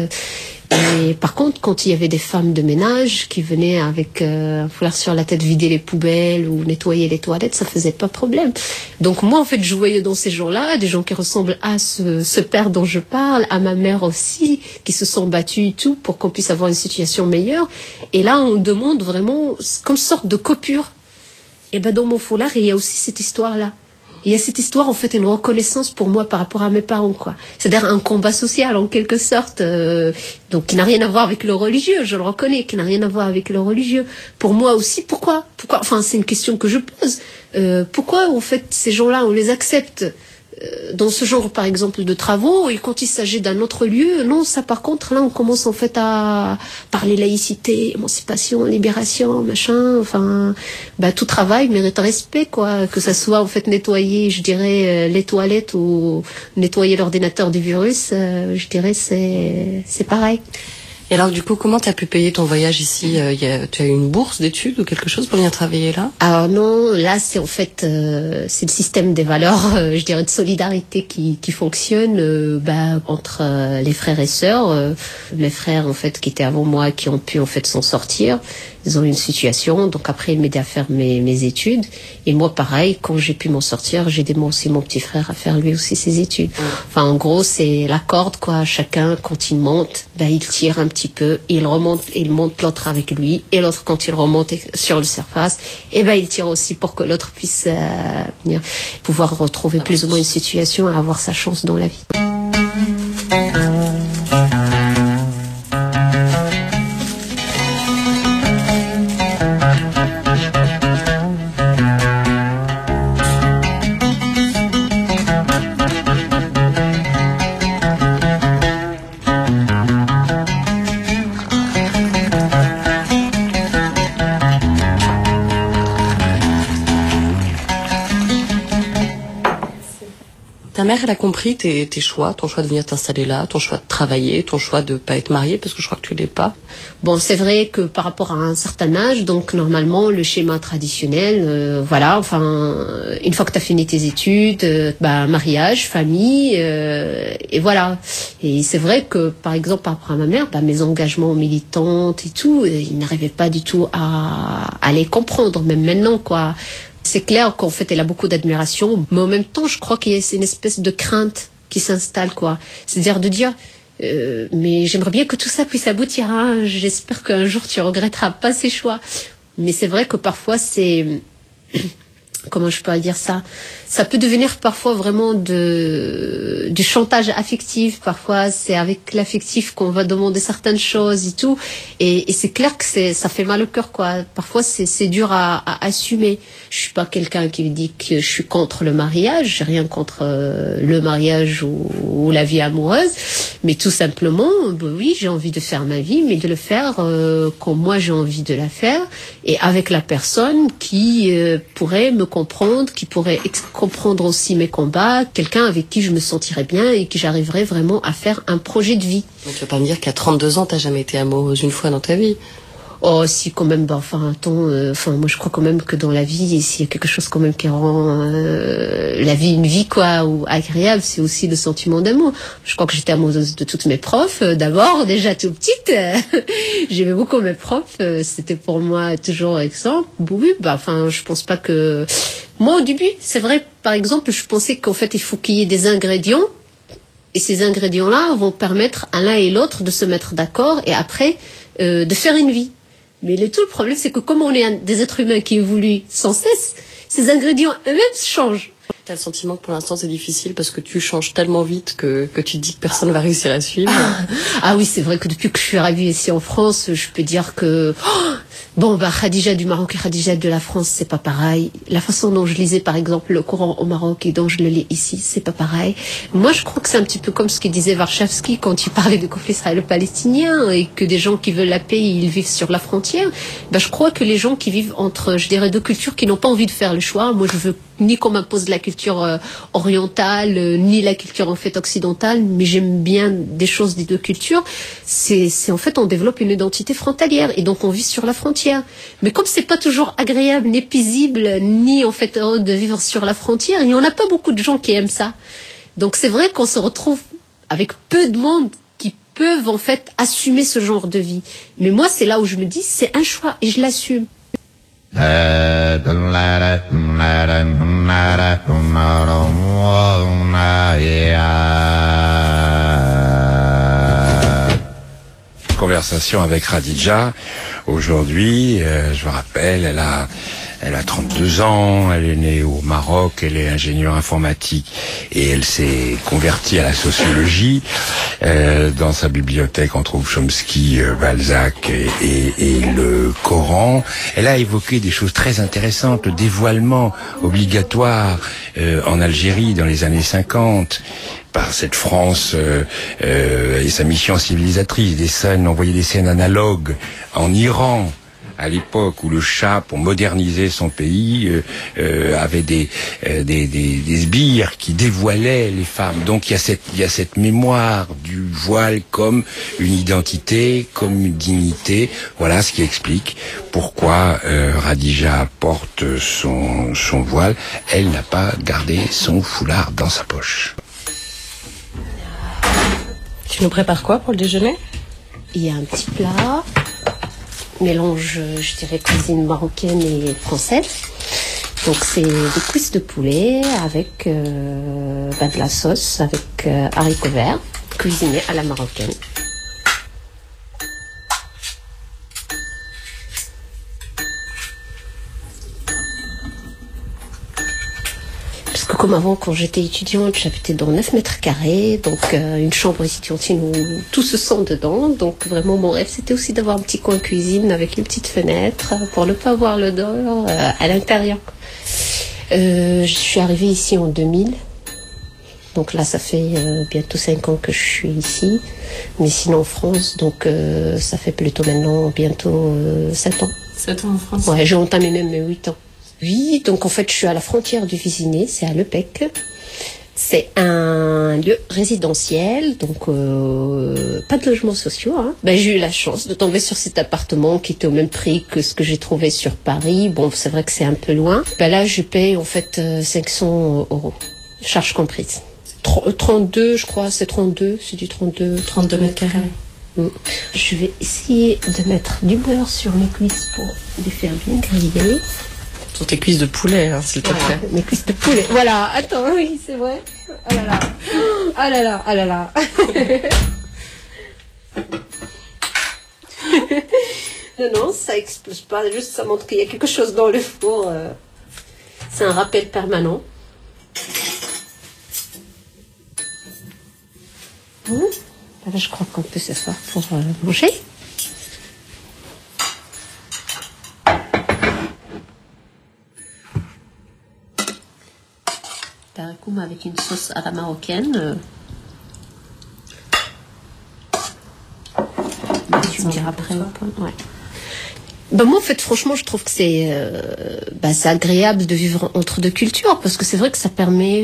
Et par contre, quand il y avait des femmes de ménage qui venaient avec un foulard sur la tête vider les poubelles ou nettoyer les toilettes, ça faisait pas problème. Donc moi, en fait, je voyais dans ces gens-là des gens qui ressemblent à ce père dont je parle, à ma mère aussi, qui se sont battus et tout pour qu'on puisse avoir une situation meilleure. Et là, on demande vraiment comme sorte de coupure. Et dans mon foulard, il y a aussi cette histoire-là. Il y a cette histoire, en fait, une reconnaissance pour moi par rapport à mes parents, quoi. C'est-à-dire un combat social, en quelque sorte, donc qui n'a rien à voir avec le religieux, je le reconnais, qui n'a rien à voir avec le religieux. Pour moi aussi, pourquoi, c'est une question que je pose. Pourquoi, en fait, ces gens-là, on les accepte dans ce genre, par exemple, de travaux, et quand il s'agit d'un autre lieu, non, ça, par contre, là, on commence, en fait, à parler laïcité, émancipation, libération, machin, tout travail mérite respect, quoi, que ça soit, en fait, nettoyer, je dirais, les toilettes ou nettoyer l'ordinateur du virus, je dirais, c'est pareil. Et alors, du coup, comment t'as pu payer ton voyage ici? Tu as eu une bourse d'études ou quelque chose pour venir travailler là? Alors non, là, c'est en fait, c'est le système des valeurs, je dirais, de solidarité qui fonctionne entre les frères et sœurs. Mes frères, en fait, qui étaient avant moi, qui ont pu, en fait, s'en sortir. Ils ont eu une situation, donc après, ils m'aidaient à faire mes études. Et moi, pareil, quand j'ai pu m'en sortir, j'ai aidé moi aussi mon petit frère à faire lui aussi ses études. Enfin, en gros, c'est la corde, quoi. Chacun, quand il monte, il tire un petit peu, il remonte, il monte l'autre avec lui. Et l'autre, quand il remonte sur le surface, il tire aussi pour que l'autre puisse venir pouvoir retrouver plus ou moins une situation et avoir sa chance dans la vie. Ta mère, elle a compris tes choix, ton choix de venir t'installer là, ton choix de travailler, ton choix de pas être mariée, parce que je crois que tu l'es pas. Bon, c'est vrai que par rapport à un certain âge, donc normalement le schéma traditionnel, voilà, enfin, une fois que tu as fini tes études, mariage, famille, et voilà. Et c'est vrai que par exemple par rapport à ma mère, mes engagements militantes et tout, ils n'arrivaient pas du tout à les comprendre, même maintenant, quoi. C'est clair qu'en fait, elle a beaucoup d'admiration, mais en même temps, je crois qu'il y a une espèce de crainte qui s'installe, quoi. C'est-à-dire de dire, mais j'aimerais bien que tout ça puisse aboutir, hein. J'espère qu'un jour tu regretteras pas ces choix. Mais c'est vrai que parfois c'est, comment je peux dire ça? Ça peut devenir parfois vraiment du chantage affectif. Parfois, c'est avec l'affectif qu'on va demander certaines choses et tout. Et c'est clair que ça fait mal au cœur, quoi. Parfois, c'est dur à assumer. Je suis pas quelqu'un qui dit que je suis contre le mariage. J'ai rien contre le mariage ou la vie amoureuse. Mais tout simplement, oui, j'ai envie de faire ma vie, mais de le faire comme moi j'ai envie de la faire. Et avec la personne qui pourrait me comprendre, qui pourrait comprendre aussi mes combats, quelqu'un avec qui je me sentirais bien et qui j'arriverais vraiment à faire un projet de vie. Donc tu vas pas me dire qu'à 32 ans, t'as jamais été amoureuse une fois dans ta vie? Oh, si, quand même, moi je crois quand même que dans la vie, s'il y a quelque chose quand même qui rend la vie une vie, quoi, ou agréable, c'est aussi le sentiment d'amour. Je crois que j'étais amoureuse de toutes mes profs, d'abord, déjà tout petite. J'aimais beaucoup mes profs, c'était pour moi toujours exemple. Oui, je pense pas que... Moi, au début, c'est vrai, par exemple, je pensais qu'en fait, il faut qu'il y ait des ingrédients, et ces ingrédients-là vont permettre à l'un et l'autre de se mettre d'accord, et après, de faire une vie. Mais le problème, c'est que comme on est des êtres humains qui évoluent sans cesse, ces ingrédients eux-mêmes changent. T'as le sentiment que pour l'instant c'est difficile parce que tu changes tellement vite que tu te dis que personne va réussir à suivre. Ah oui, c'est vrai que depuis que je suis arrivée ici en France, je peux dire que... Khadija du Maroc et Khadija de la France, c'est pas pareil. La façon dont je lisais par exemple le Coran au Maroc et dont je le lis ici, c'est pas pareil. Moi, je crois que c'est un petit peu comme ce qu'il disait Warshawski quand il parlait du conflit israélo-palestinien et que des gens qui veulent la paix, ils vivent sur la frontière. Je crois que les gens qui vivent entre, je dirais, deux cultures qui n'ont pas envie de faire le choix, moi je veux ni qu'on m'impose la culture orientale, ni la culture en fait occidentale, mais j'aime bien des choses des deux cultures. C'est en fait on développe une identité frontalière et donc on vit sur la frontière. Mais comme c'est pas toujours agréable, ni paisible, ni en fait heureux de vivre sur la frontière, il n'y en a pas beaucoup de gens qui aiment ça. Donc c'est vrai qu'on se retrouve avec peu de monde qui peuvent en fait assumer ce genre de vie. Mais moi c'est là où je me dis c'est un choix et je l'assume. Conversation avec Khadija. Aujourd'hui, je me rappelle, elle a 32 ans, elle est née au Maroc, elle est ingénieure informatique et elle s'est convertie à la sociologie. Dans sa bibliothèque, on trouve Chomsky, Balzac et le Coran. Elle a évoqué des choses très intéressantes, le dévoilement obligatoire en Algérie dans les années 50 par cette France et sa mission civilisatrice, envoyer des scènes analogues en Iran à l'époque où le Shah, pour moderniser son pays, avait des sbires qui dévoilaient les femmes. Donc il y a cette mémoire du voile comme une identité, comme une dignité. Voilà ce qui explique pourquoi Khadija porte son voile. Elle n'a pas gardé son foulard dans sa poche. Tu nous prépares quoi pour le déjeuner? Il y a un petit plat, mélange, je dirais, cuisine marocaine et française. Donc c'est des cuisses de poulet avec de la sauce, avec haricots verts, cuisinés à la marocaine. Comme avant, quand j'étais étudiante, j'habitais dans 9 mètres carrés, donc une chambre étudiantine où tout se sent dedans. Donc vraiment, mon rêve, c'était aussi d'avoir un petit coin cuisine avec une petite fenêtre pour ne pas voir l'odeur à l'intérieur. Je suis arrivée ici en 2000. Donc là, ça fait bientôt 5 ans que je suis ici. Mais sinon en France, donc ça fait plutôt maintenant bientôt 7 ans. 7 ans en France? Ouais, j'ai entamé même mes 8 ans. Oui, donc en fait, je suis à la frontière du Vésiné, c'est à Lepec. C'est un lieu résidentiel, donc pas de logements sociaux. Hein. Ben, j'ai eu la chance de tomber sur cet appartement qui était au même prix que ce que j'ai trouvé sur Paris. Bon, c'est vrai que c'est un peu loin. Ben là, je paye en fait 500 €, charges comprises. 32, je crois, c'est 32, c'est du 32 mètres carrés. Je vais essayer de mettre du beurre sur mes cuisses pour les faire bien griller. Sur tes cuisses de poulet, hein, s'il te plaît. Mes cuisses de poulet. Voilà, attends, oui, c'est vrai. Oh là là. Oh là là, oh là là. Non, ça explose pas, juste ça montre qu'il y a quelque chose dans le four. C'est un rappel permanent. Là, je crois qu'on peut s'asseoir pour manger. Tarakoum avec une sauce à la marocaine. Tu me diras après. Ouais. Ben moi, en fait, franchement, je trouve que c'est agréable de vivre entre deux cultures parce que c'est vrai que ça permet...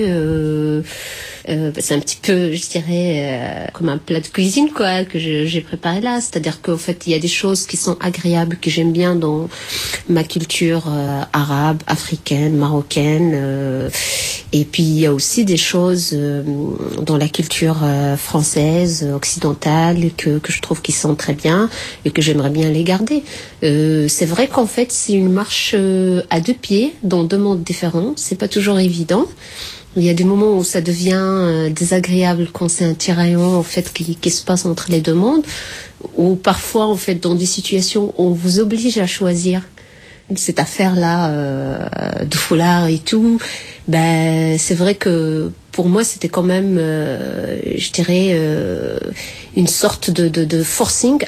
c'est un petit peu, je dirais, comme un plat de cuisine, quoi, que j'ai préparé là. C'est-à-dire qu'en fait, il y a des choses qui sont agréables, que j'aime bien dans ma culture arabe, africaine, marocaine. Et puis, il y a aussi des choses dans la culture française, occidentale, que je trouve qui sont très bien et que j'aimerais bien les garder. C'est vrai qu'en fait, c'est une marche à deux pieds, dans deux mondes différents. C'est pas toujours évident. Il y a des moments où ça devient désagréable quand c'est un tiraillement en fait qui se passe entre les deux mondes, ou parfois en fait dans des situations où on vous oblige à choisir cette affaire-là de foulard et tout. Ben c'est vrai que pour moi c'était quand même, je dirais, une sorte de forcing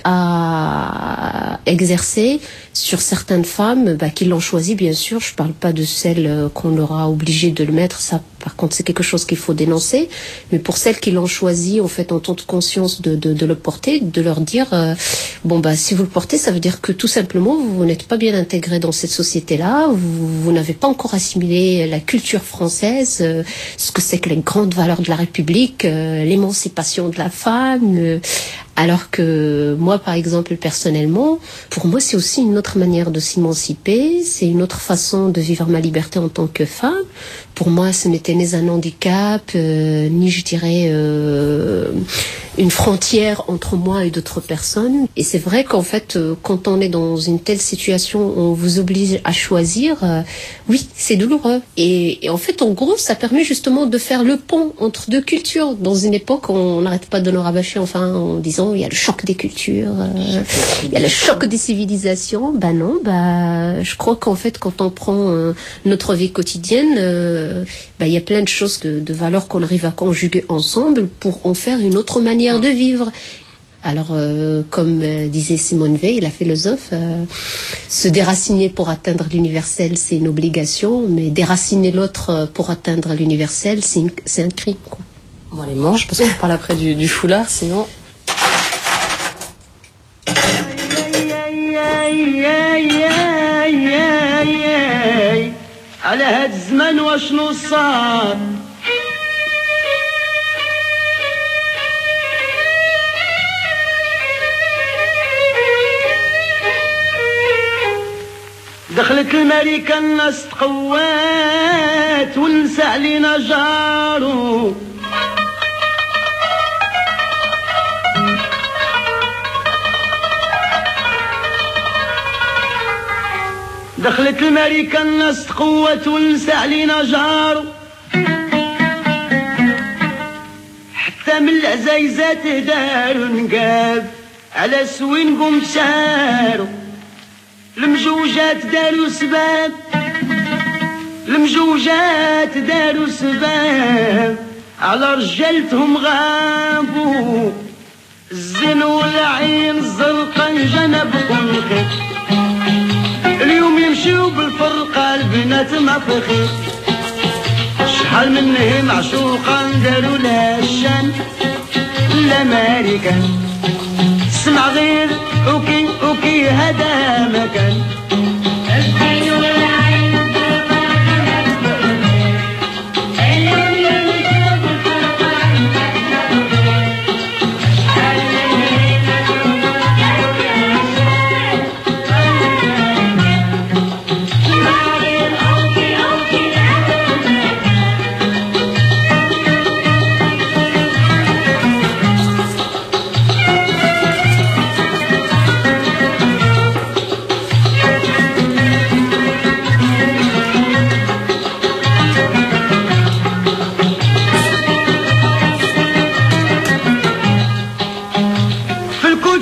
à exercer sur certaines femmes qui l'ont choisi, bien sûr. Je parle pas de celles qu'on aura obligé de le mettre, ça par contre c'est quelque chose qu'il faut dénoncer, mais pour celles qui l'ont choisi en fait en toute conscience de le porter, de leur dire si vous le portez, ça veut dire que tout simplement vous n'êtes pas bien intégré dans cette société-là, vous n'avez pas encore assimilé la culture française, ce que c'est que les grandes valeurs de la République, l'émancipation de la femme. Alors que moi, par exemple, personnellement, pour moi, c'est aussi une autre manière de s'émanciper, c'est une autre façon de vivre ma liberté en tant que femme. Pour moi, ce n'était ni un handicap, ni, je dirais, une frontière entre moi et d'autres personnes. Et c'est vrai qu'en fait, quand on est dans une telle situation, on vous oblige à choisir, oui, c'est douloureux. Et en fait, en gros, ça permet justement de faire le pont entre deux cultures. Dans une époque, on n'arrête pas de nous rabâcher, en disant il y a le choc des cultures, il y a le choc des civilisations. Non, je crois qu'en fait, quand on prend notre vie quotidienne, il y a plein de choses, de valeurs qu'on arrive à conjuguer ensemble pour en faire une autre manière de vivre. Alors, comme disait Simone Veil, la philosophe, se déraciner pour atteindre l'universel, c'est une obligation, mais déraciner l'autre pour atteindre l'universel, c'est un crime, quoi. On les mange parce qu'on parle après du foulard, sinon... على هاد الزمان واشنو صار دخلت الملكة الناس تقوات ونسى علينا جارو دخلت الملكة الناس تقوت ونسى علينا جارو حتى من العزايزات دارو نقاب على سوين قوم شارو المجوجات دارو سباب المجوجات دارو سباب على رجالتهم غابو الزين والعين الزرقا جنبكم خير اليوم يمشيو بالفرقة البنات ما فخير شحال منهم عشوقا دارو لا الشان الامريكان اسمع غير اوكي اوكي هذا مكان اليوم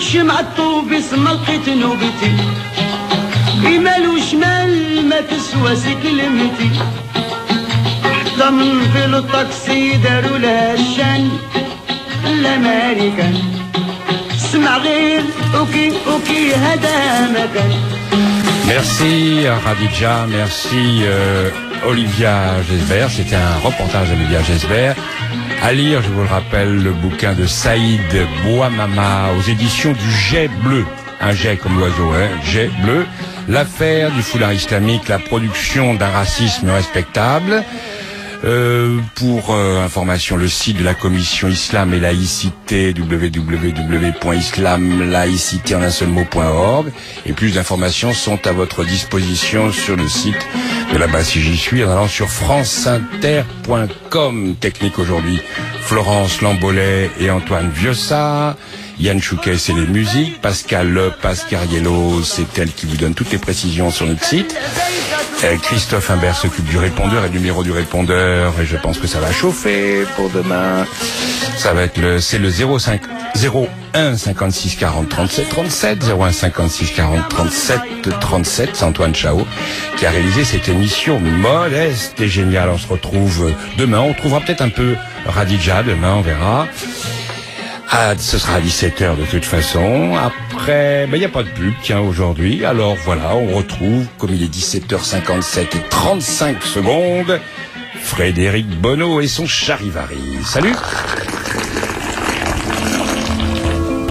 شمعته باسم لقيت نوبتي يمال وشمال ما تسوى كلمتي حتى من في الطاكسي داروا لها الشان الامريكان اسمع غير اوكي اوكي هذا مكان. Merci Radija, merci Olivia Gesbert. C'était un reportage d'Olivia Gesbert. À lire, je vous le rappelle, le bouquin de Saïd Bouamama aux éditions du Jet Bleu. Un jet comme l'oiseau, hein, Jet Bleu. L'affaire du foulard islamique, la production d'un racisme respectable. Pour information, le site de la commission Islam et laïcité, www.islamlaïcité.org, et plus d'informations sont à votre disposition sur le site de là-bas si j'y suis, en allant sur franceinter.com. Technique aujourd'hui, Florence Lambolet et Antoine Viossa. Yann Chouquet, c'est les musiques. Pascal Le Pascariello, c'est elle qui vous donne toutes les précisions sur notre site. Christophe Imbert s'occupe du répondeur et du numéro du répondeur, et je pense que ça va chauffer pour demain. Ça va être c'est le 01 56 40 37 37, 01 56 40 37 37. C'est Antoine Chao qui a réalisé cette émission modeste et géniale. On se retrouve demain. On trouvera peut-être un peu Radija demain, on verra. Ce sera à 17h de toute façon. Après, il n'y a pas de pub, tiens, aujourd'hui. Alors voilà, on retrouve, comme il est 17h57 et 35 secondes, Frédéric Bonneau et son charivari. Salut!